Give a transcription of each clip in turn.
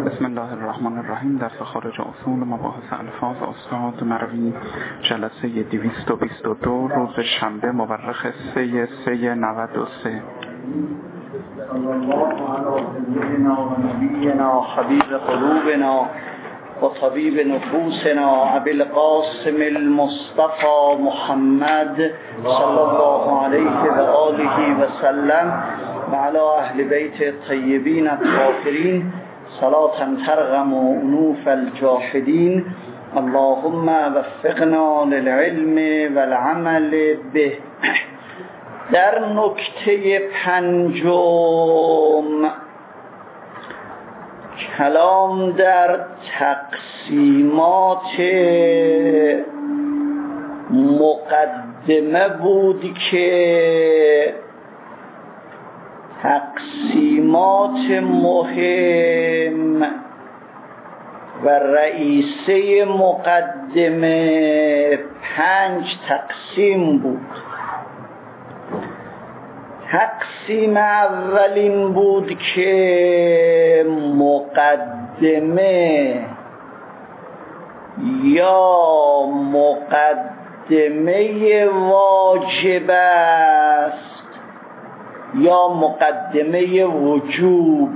بسم الله الرحمن الرحیم. درس خارج اصول مباحث الفاظ استاد مروی، جلسه 222، روز شنبه مورخ 3/3/93. صلی الله علی سیدنا و نبینا حبیب قلوبنا و طبیب نفوسنا ابی القاسم المصطفى محمد صلی الله علیه و آله و سلم و علی اهل بیت الطیبین الطاهرین صلاة ترغم انوف الجاحدین. اللهم وفقنا للعلم والعمل به. در نکته 5 کلام در تقسیمات مقدمه بود که تقسیمات مهم و رئیسه مقدمه 5 تقسیم بود. تقسیم اولین بود که مقدمه یا مقدمه واجب است یا مقدمه وجوب،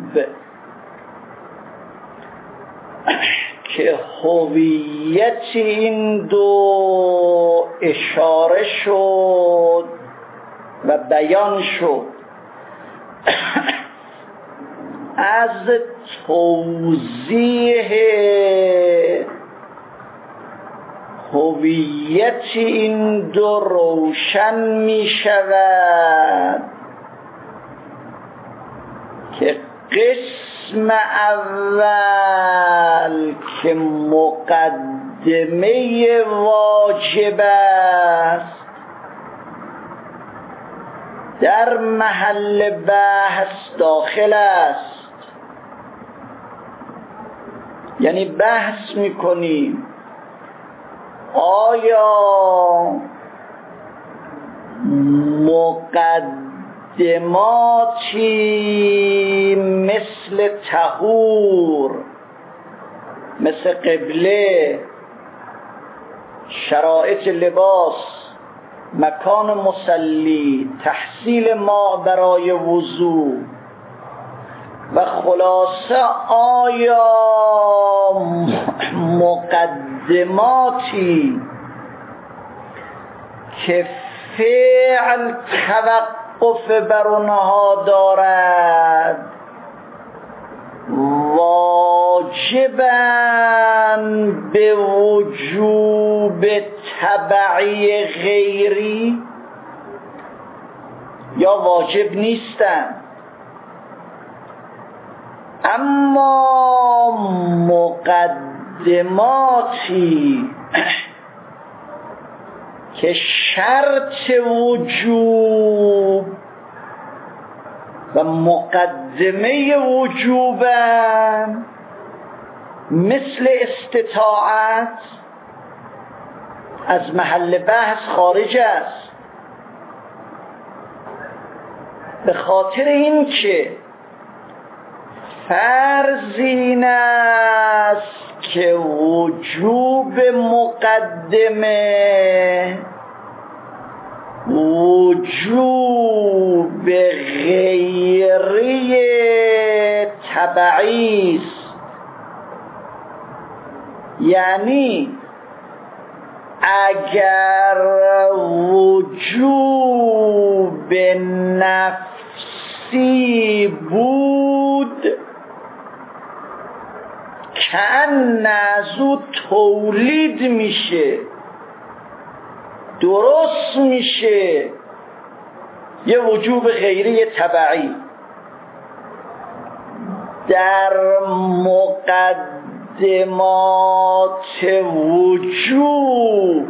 که هویت این دو اشاره شد و بیان شد. از توضیح هویت این دو روشن می شود که قسم اول که مقدمه واجب است در محل بحث داخل است. یعنی بحث میکنیم آیا مقدماتی مثل طهور، مثل قبله، شرایط لباس، مکان مصلی، تحصیل ماء برای وضو و خلاصه آیا مقدماتی که فعل توقف بر اونها دارد واجباً به وجوب تبعی غیری یا واجب نیستند، اما مقدماتی که شرط وجوب و مقدمه وجوبن مثل استطاعت از محل بحث خارج است، به خاطر این که فرض این است که وجوب مقدمه وجوب غیری تبعی است. یعنی اگر وجوب نفسی بود کأن از او تولید میشه، درست میشه یه وجوب غیری تبعی. در مقدمات وجوب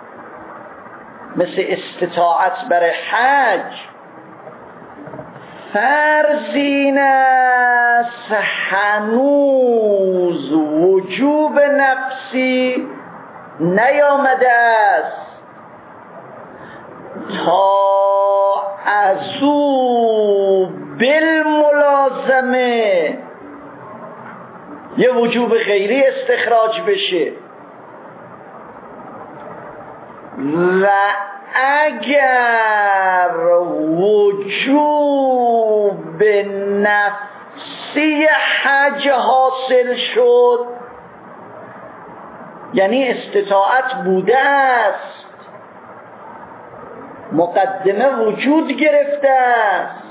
مثل استطاعت برای حج فرض این است هنوز وجوب نفسی نیامده است تا از او بالملازمه یه وجوب غیری استخراج بشه. و اگر وجوب نفسی حج حاصل شد، یعنی استطاعت بوده است، مقدمه وجود گرفته است،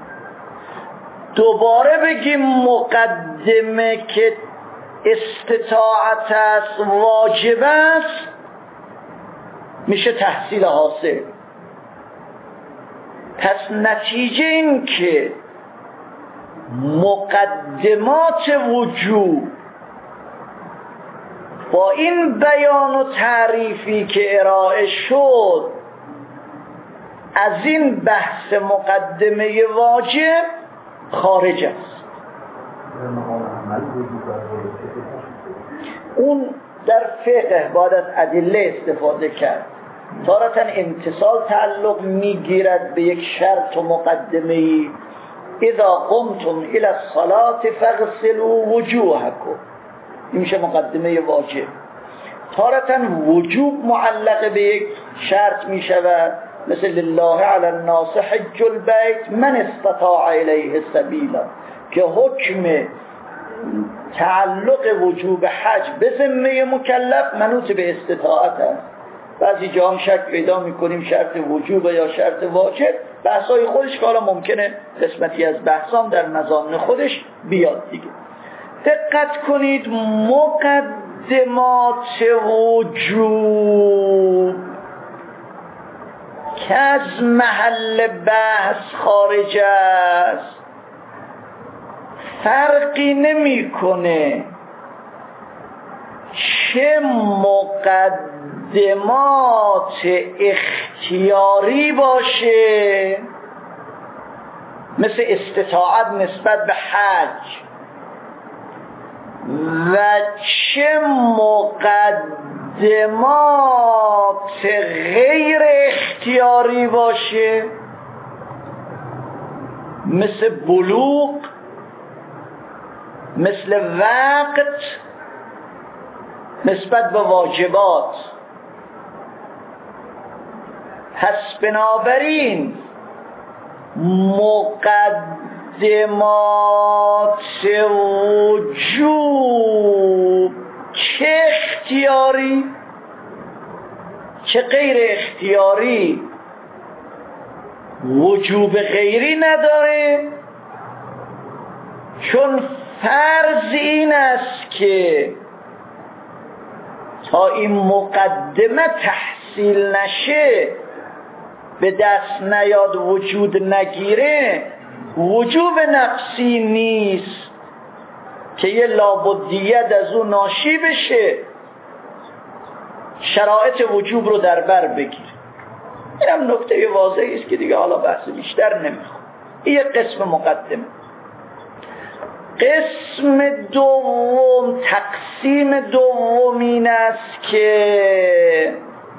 دوباره بگیم مقدمه که استطاعت است واجب است، میشه تحصیل حاصل. پس نتیجه این که مقدمات وجوب با این بیان و تعریفی که ارائه شد از این بحث مقدمه واجب خارج است. اون در فقه باید از ادله استفاده کرد. تارة امتصال تعلق میگیرد به یک شرط و مقدمه‌ای، اذا قمتم الى الصلاة فاغسلوا وجوهکم، این میشه مقدمه واجب. تارة وجوب معلق به یک شرط میشود، مثل لله علی الناس حج البیت من استطاع الیه سبیلا، که حکم تعلق وجوب حج به ذمه مکلف منوط به استطاعت است. بعضی جا هم شک پیدا میکنیم شرط وجوب یا شرط واجب، بحثای خودش که حالا ممکنه قسمتی از بحثام در مضامن خودش بیاد دیگه. دقت کنید، مقدمات وجوب که از محل بحث خارج است فرقی نمیکنه چه مقدمات اختیاری باشه، مثل استطاعت نسبت به حج، و چه مقدمات غیر اختیاری باشه، مثل بلوغ، مثل وقت نسبت به واجبات. پس بنابراین مقدمات وجوب چه اختیاری چه غیر اختیاری وجوب غیری نداره، چون فرض این است که تا این مقدمه تحصیل نشه، به دست نیاد، وجود نگیره، وجوب نفسی نیست که یه لابدیت از اون ناشی بشه شرایط وجوب رو در بر بگیره. این هم نکته واضحی است که دیگه حالا بحث بیشتر نمیخوام. این یک قسم مقدمه. قسم دوم، تقسیم دوم این است که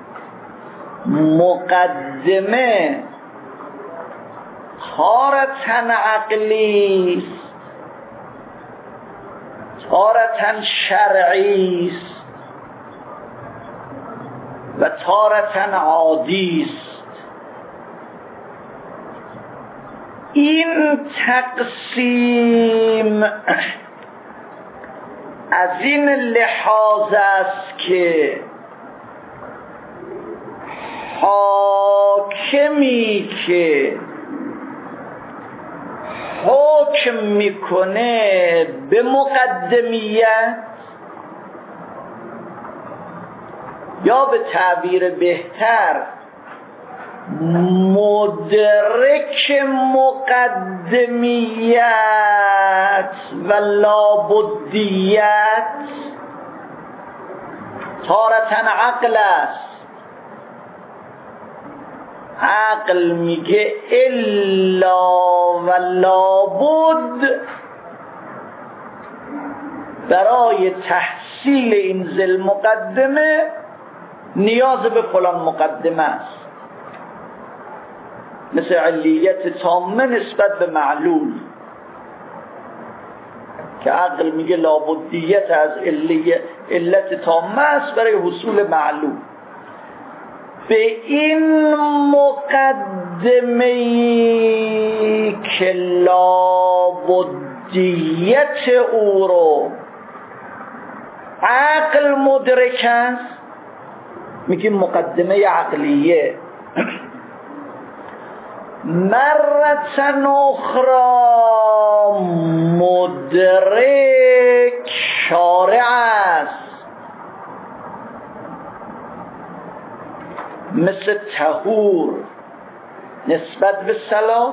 مقدمه تارة عقلی است، تارة شرعی است و تارة عادی است. این تقسیم از این لحاظ است که حاکمی که حکم میکنه به مقدمیت، یا به تعبیر بهتر مدرک مقدمیت و لابدیت، تارة عقل است. عقل میگه الا و لابد برای تحصیل این ذل مقدمه نیاز به فلان مقدمه است، مثل علیت تامه نسبت به معلول که عقل میگه لابدیت از علت تامه است برای حصول معلوم. به این مقدمه‌ای که لابدیت او رو عقل مدرک است میگیم مقدمه عقلیه. مرة اخرى مدرک شارع است، مثل طهور نسبت به صلات،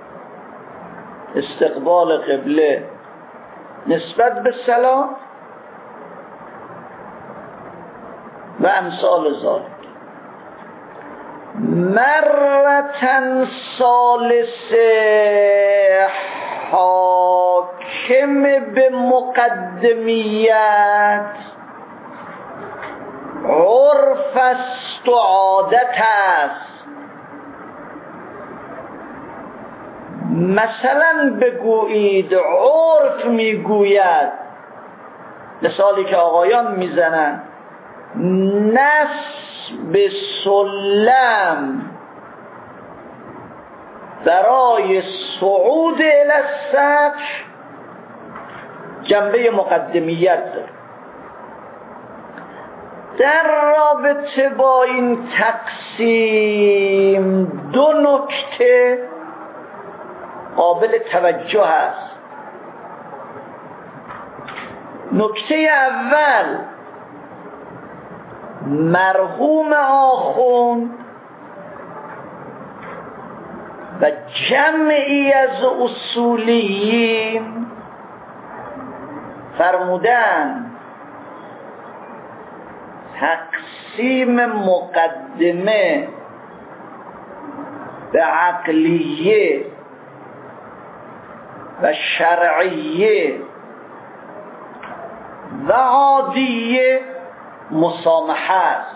استقبال قبله نسبت به صلات و امثال ذالک. مرة ثالثه حاکم به مقدمیت، عرف است و عادت است. مثلا بگویید عرف میگوید، مثالی که آقایان میزنن، نصب سلم برای صعود الی السطح جنبه مقدمیت داره. در رابطه با این تقسیم دو نکته قابل توجه است. نکته اول، مرحوم آخوند و جمعی از اصولیین فرمودن تقسیم مقدمه به عقلیه و شرعیه و عادیه مسامحه است.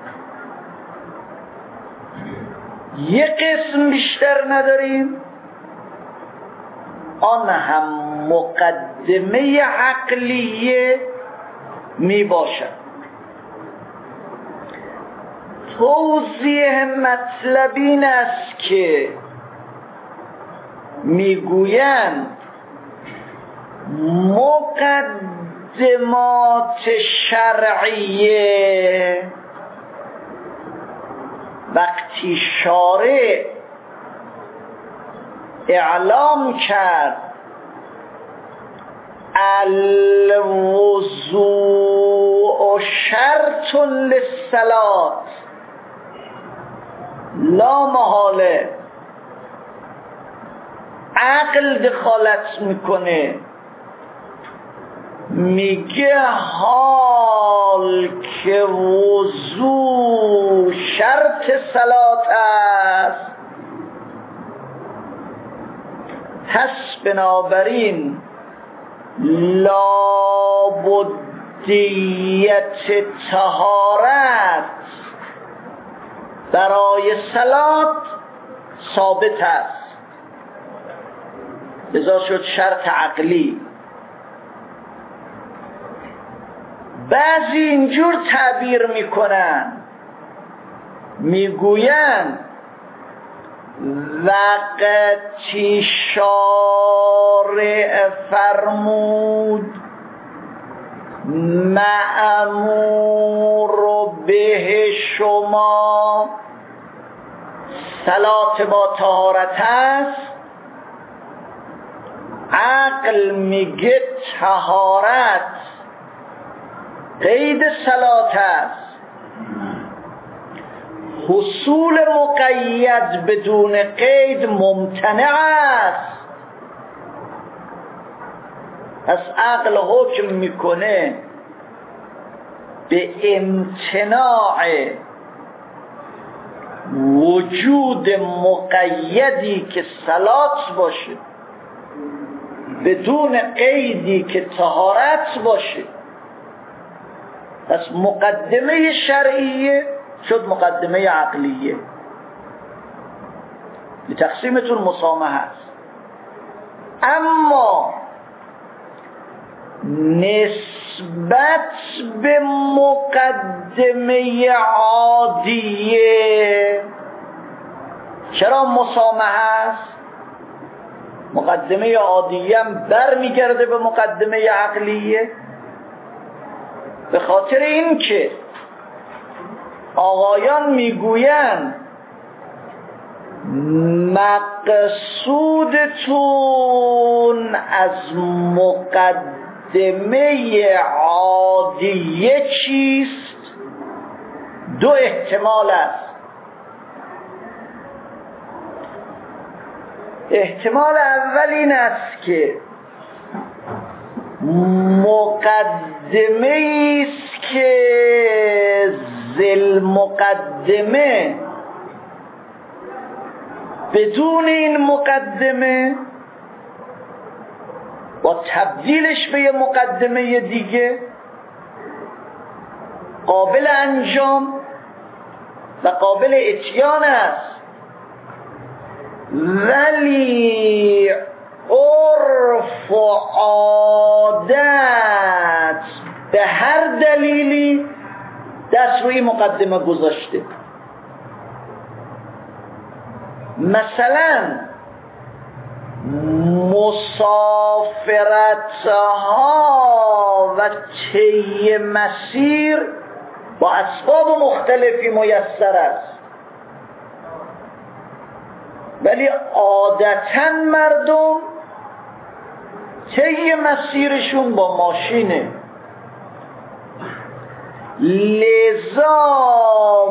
یک قسم بیشتر نداریم، آن هم مقدمه عقلیه می باشد. توضیح مطلب این است که میگویند مقدمات شرعیه وقتی شارع اعلام کرد الوضوء شرط للصلاة، لا محاله عقل دخالت میکنه، میگه حال که وضو شرط صلات است، پس بنابراین لابدیت طهارت برای صلات ثابت است، لذا شد شرط عقلی. بعضی اینجور تعبیر میکنن، میگوین وقتی شارع فرمود مأمور به شما صلات با طهارت است، عقل میگه طهارت قید صلات است، حصول مقید بدون قید ممتنع است. پس عقل حکم میکنه به امتناع وجود مقیدی که صلات باشه بدون قیدی که طهارت باشه. پس مقدمه شرعیه شد مقدمه عقلیه. تقسیمتون مسامحه است. اما نسبت به مقدمه عادیه. چرا مسامحه است؟ مقدمه عادیه هم برمیگرده به مقدمه عقلیه، به خاطر این که آقایان میگویند مقصودتون از مقدمه عادیه چیست؟ دو احتمال است. احتمال اول این است که مقدمه است که ذل مقدمه بدون این مقدمه با تبدیلش به یه مقدمه دیگه قابل انجام و قابل اتیان است، ولی عرف و عادت به هر دلیلی دست روی مقدمه گذاشته. مثلا مسافرتها و طی مسیر با اسباب مختلفی میسر است، ولی عادتا مردم طی مسیرشون با ماشینه. لذا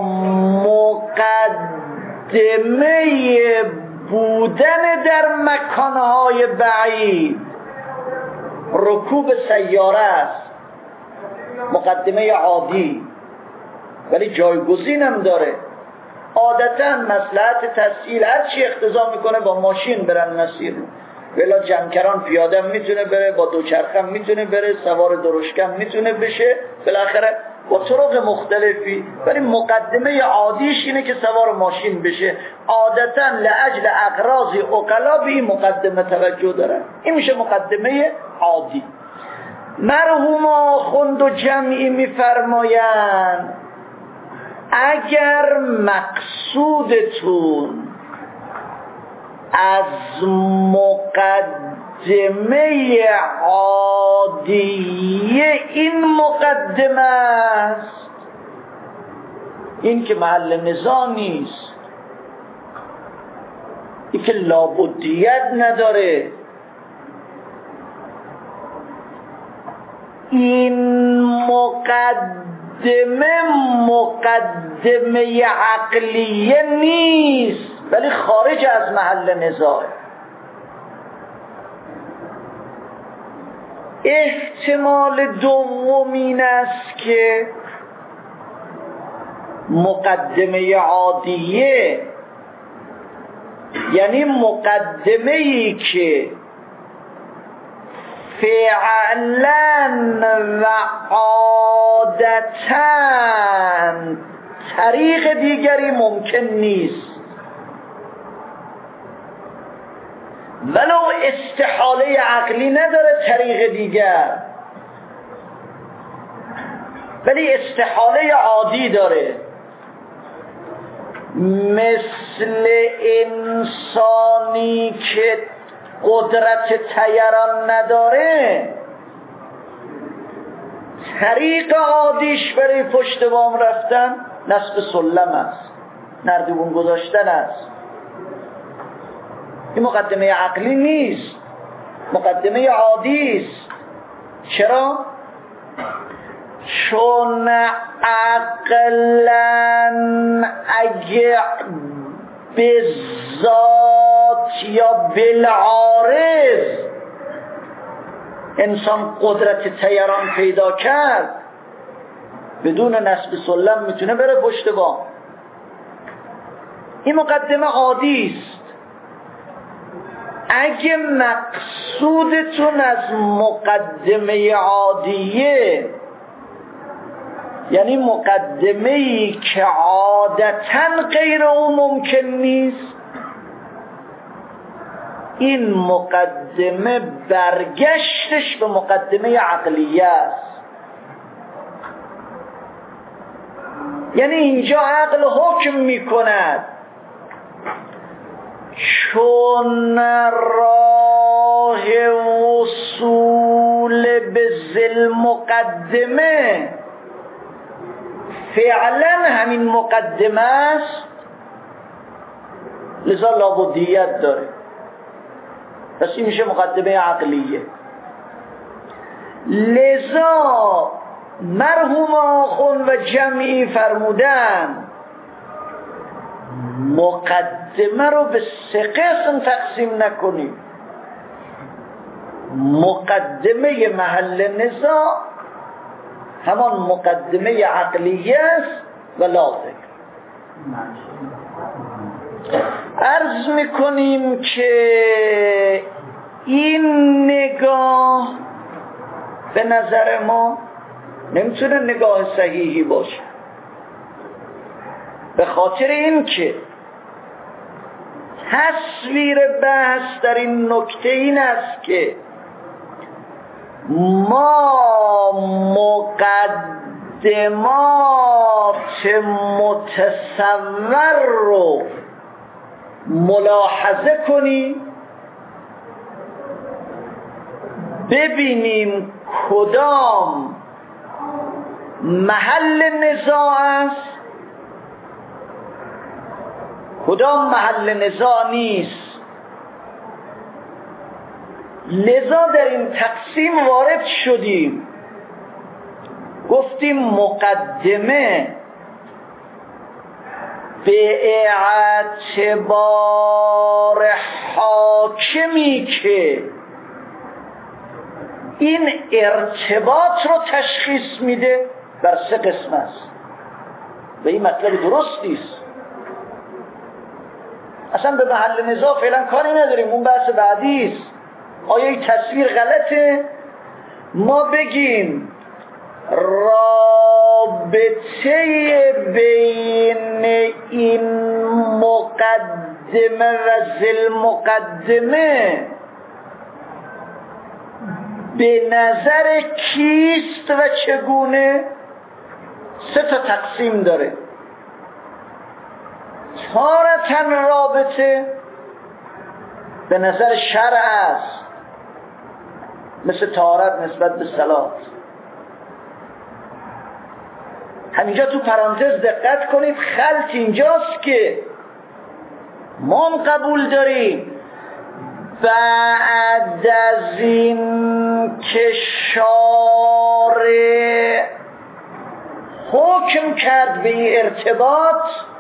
مقدمه بودن در مکانهای بعید رکوب سیاره است، مقدمه عادی، ولی جایگزین هم داره. عادتا مصلحت تسهیل هر چی اقتضا میکنه با ماشین برن مسیر، ولی جمکران پیاده هم میتونه بره، با دوچرخه هم میتونه بره، سوار درشکم میتونه بشه، بالاخره با طرق مختلفی، ولی مقدمه عادیش اینه که سوار ماشین بشه. عادتا لاجل اغراض عقلا به این مقدمه توجه دارن. این میشه مقدمه عادی. مرحوم آخوند و جمعی میفرمایند اگر مقصودتون از مقدمه عادیه این مقدمه است، این که محل نزاع نیست، این که لابدیت نداره، این مقدمه عقلیه نیست، ولی خارج از محل نزاع. احتمال دوم این است که مقدمه عادیه یعنی مقدمه‌ای که فعلا و عادتا طریق دیگری ممکن نیست، ولو استحاله عقلی نداره طریق دیگر، ولی استحاله عادی داره. مثل انسانی که قدرت طیران نداره، طریق عادیش برای پشت بام رفتن نصب سلم است، نردبون گذاشتن است. این مقدمه عقلی نیست، مقدمه عادی است. چرا؟ چون عقلا اگه به ذات یا بالعارض انسان قدرت طیران پیدا کرد، بدون نصب سلم میتونه بره پشت بام. این مقدمه عادی است. اگه مقصودتون از مقدمه عادیه یعنی مقدمه‌ای که عادتاً غیر او ممکن نیست، این مقدمه برگشتش به مقدمه عقلیه است. یعنی اینجا عقل حکم میکند چون راه وصول به ذل مقدمه فعلا همین مقدمه است، لذا لابدیت داره، پس این میشه مقدمه عقلیه. لذا مرحوم آخوند و جمعی فرمودن مقدمه رو به 3 قسم تقسیم نکنیم. مقدمه محل نزاع همان مقدمه عقلیه است و لازم. عرض میکنیم که این نگاه به نظر ما نمیتونه نگاه صحیحی باشه، به خاطر این که تصویر بحث در این نکته این است که ما مقدمات متصور رو ملاحظه کنیم، ببینیم کدام محل نزاع است، کدام محل نزاع نیست. لذا در این تقسیم وارد شدیم، گفتیم مقدمه به اعتبار حاکمی که این ارتباط رو تشخیص میده در 3 قسم است و این مطلب درستی است. اصلا به محل نزاع فعلا کاری نداریم، اون بحث بعدی است. آیا این تصویر غلطه؟ ما بگیم رابطه بین این مقدمه و ذل مقدمه به نظر کیست و چگونه؟ 3 تا تقسیم داره. تارة رابطه به نظر شرع است، مثل طهارت نسبت به صلات. همینجا تو پرانتز دقت کنید، خلط اینجاست که ما هم قبول داریم بعد از این که شارع حکم کرد به این ارتباط،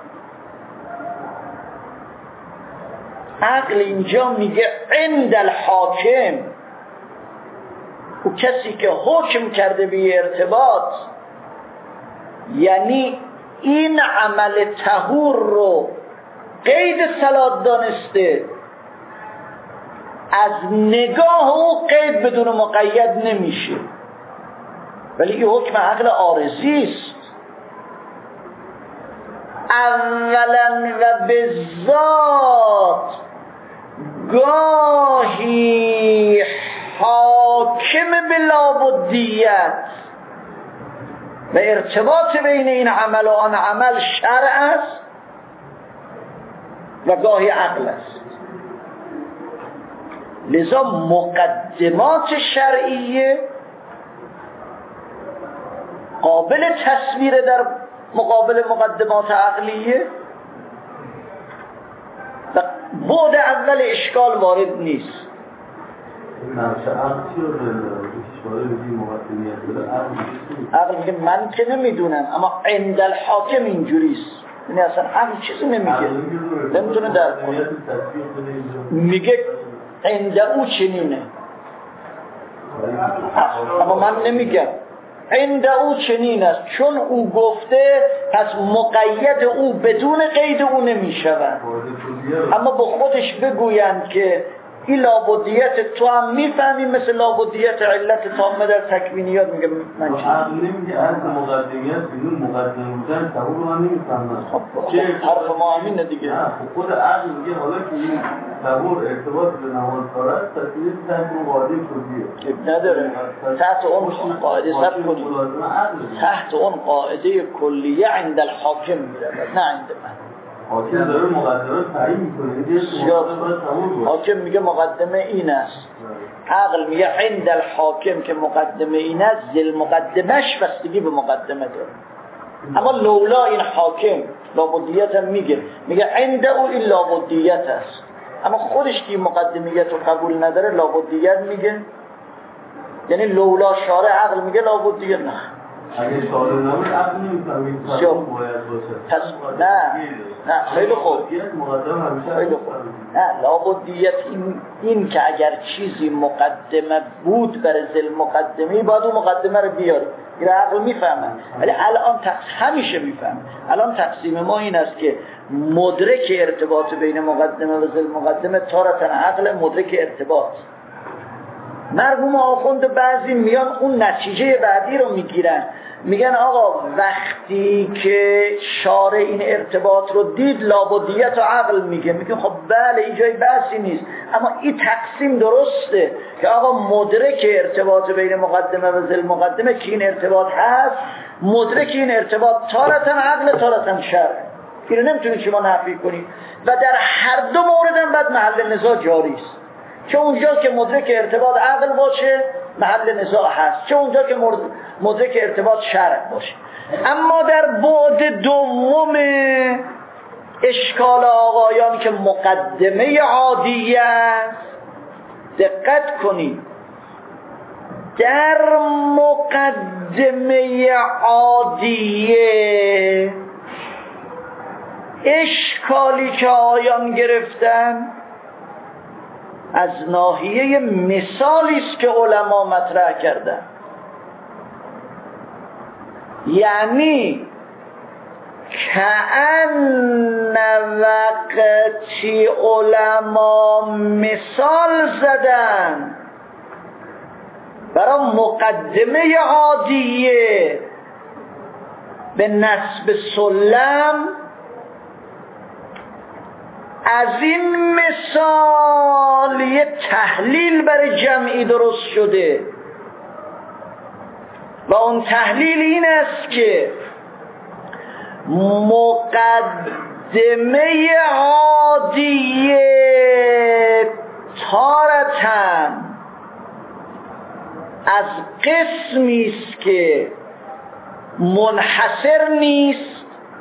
عقل اینجا میگه عند الحاکم، او کسی که حکم کرده به این ارتباط، یعنی این عمل طهور رو قید صلات دانسته، از نگاه او قید بدون مقید نمیشه، ولی این حکم عقل عارضی است. اولا و به ذات گاهی حاکم به لابدیت و ارتباط بین این عمل و آن عمل شرع است و گاهی عقل است. لذا مقدمات شرعیه قابل تصویر در مقابل مقدمات عقلیه و بعد اول اشکال وارد نیست. عقل میگه من که نمیدونم، اما عند الحاکم اینجوریست، یعنی اصلا عقل چیزی نمیگه، نمیتونه درک کنه، میگه عند او چنینه، اما من نمیگم عند او چنین است، چون او گفته پس مقید او بدون قید او نمیشود. اما با خودش بگویند که این لابدیت تو هم میفهمی، مثل لابدیت علت تامه در تکوینیات. میگه من چی؟ عقل نمیگه از مقدمیت بدون مقدم بودن تصور رو هم نمیفهمن. حرف ما همینه دیگه. خود عقل میگه حالا که این تصور ارتباط به نماز دارد، تصویر تحت اون قاعده کلیه نداره. تحت اون قاعده ثبت کنیم، تحت اون قاعده کلیه عند الحاکم میره، نه عند من. حاکم داره مقدمه تعیین میکنه. حاکم میگه مقدمه این است، عقل میگه عند الحاکم که مقدمه این است، ذل مقدمش بستگی به مقدمه داره. اما لولا این حاکم لابدیت هم میگه عند او این لابدیت است، اما خودش که مقدمیت رو قبول نداره لابدیت میگه. یعنی لولا شارع عقل میگه لابدیت نه. اگه شارع نبود عقل نمیفهمید باید باشه. پس نه خیلی خوب، خیلی خوب. نه لابدیت این که اگر چیزی مقدمه بود برای ذل مقدمه باید اون مقدمه رو بیاری. این عقل میفهمه، ولی الان همیشه میفهمه. الان تقسیم ما این است که مدرک ارتباط بین مقدمه و ذل مقدمه تارتن عقل مدرک ارتباط. مرحوم آخوند بعضی میان اون نتیجه بعدی رو میگیرن، میگن آقا وقتی که شارع این ارتباط رو دید لابدیت و عقل میگه خب بله این جای بحثی نیست، اما این تقسیم درسته که آقا مدرک ارتباط بین مقدمه و ذل مقدمه که این ارتباط هست، مدرک این ارتباط تارتن عقل تارتن شرع. اینو نمیتونید شما نفی کنید و در هر دو مورد هم بعد محل نزاع جاری است. چه اونجا که مدرک ارتباط عقل باشه محل نزاع هست، چه اونجا که مدرک ارتباط شرع باشه. اما در بعد دوم اشکال آقایان که مقدمه عادیه است، دقت کنید در مقدمه عادیه اشکالی که آقایان گرفتن از ناحیه مثالی است که علما مطرح کردن. یعنی کأن وقتی علما مثال زدن برای مقدمه عادیه به نسب سلم، از این مثال یه تحلیل برای جمعی درست شده و اون تحلیل این است که مقدمه عادیه تارتاً از قسمی است که منحصر نیست،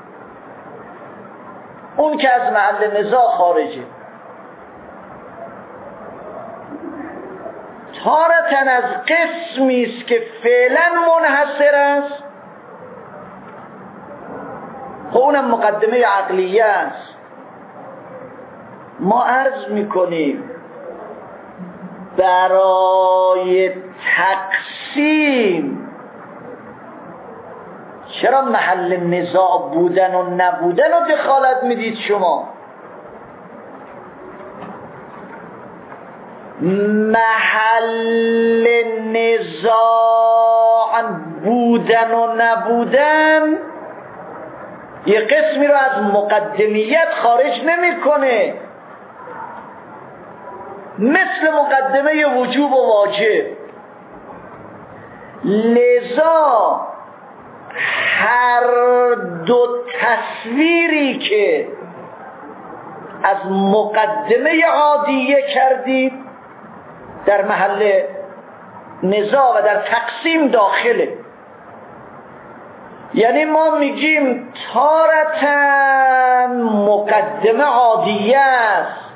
اون که از محل نزاع خارجه، تارتاً از قسمی است که فعلا منحصر است، اونم مقدمه عقلیه است. ما عرض میکنیم برای تقسیم چرا محل نزاع بودن و نبودن رو دخالت میدید شما؟ محل نزاع بودن و نبودن یه قسمی رو از مقدمیت خارج نمیکنه، مثل مقدمه وجوب و واجب. لذا هر دو تصویری که از مقدمه عادیه کردید در محل نزاع و در تقسیم داخله. یعنی ما میگیم تارتاً مقدمه عادیه است،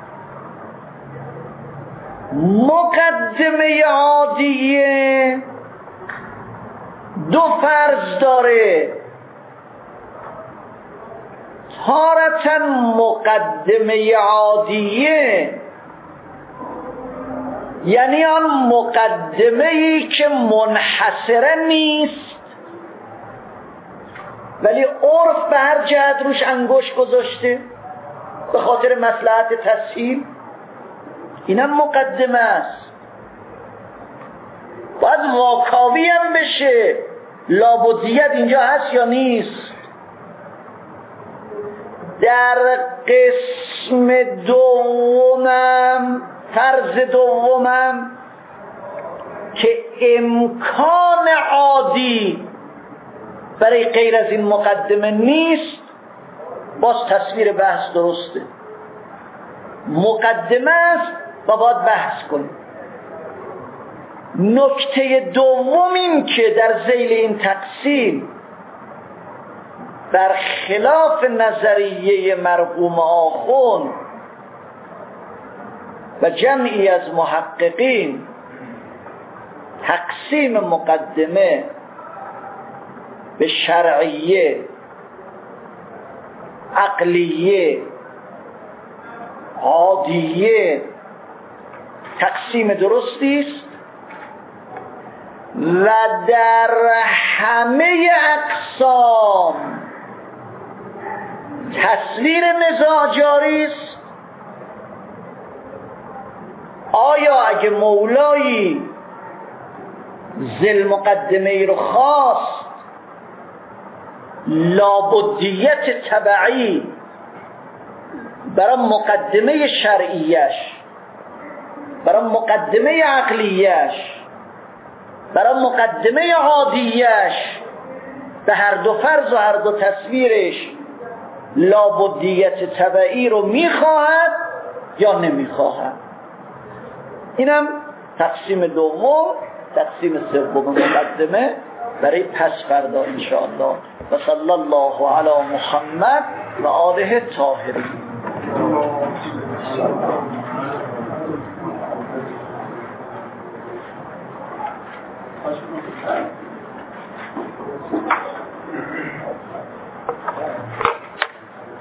مقدمه عادیه دو فرض داره، تارتاً مقدمه عادیه یعنی آن مقدمه‌ای که منحصره نیست ولی عرف به هر جهت روش انگشت گذاشته به خاطر مصلحت تسهیل، اینم مقدمه است. باید واکاوی هم بشه لابدیت اینجا هست یا نیست. در قسم دومم، طرز دومم که امکان عادی برای غیر از این مقدمه نیست، باز تصویر بحث درسته. مقدمه است و باید بحث کنیم. نکته دوم این که در ذیل این تقسیم در خلاف نظریه مرحوم آخوند و جمعی از محققین تقسیم مقدمه به شرعیه، عقلیه، عادیه تقسیم درستی است و در همه اقسام تصویر نزاع جاری است. آیا اگه مولایی ذل مقدمه ای رو خواست لابدیت تبعی برای مقدمه شرعیش، برای مقدمه عقلیش، برای مقدمه عادیش به هر دو فرض و هر دو تصویرش لابدیت تبعی رو میخواهد یا نمیخواهد؟ اینم تقسیم دوم. تقسیم سوم مقدمه برای پس فردا انشاءالله. و صلی الله علی محمد و آله الطاهرین.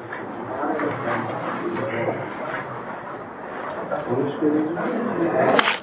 Hoş geldiniz.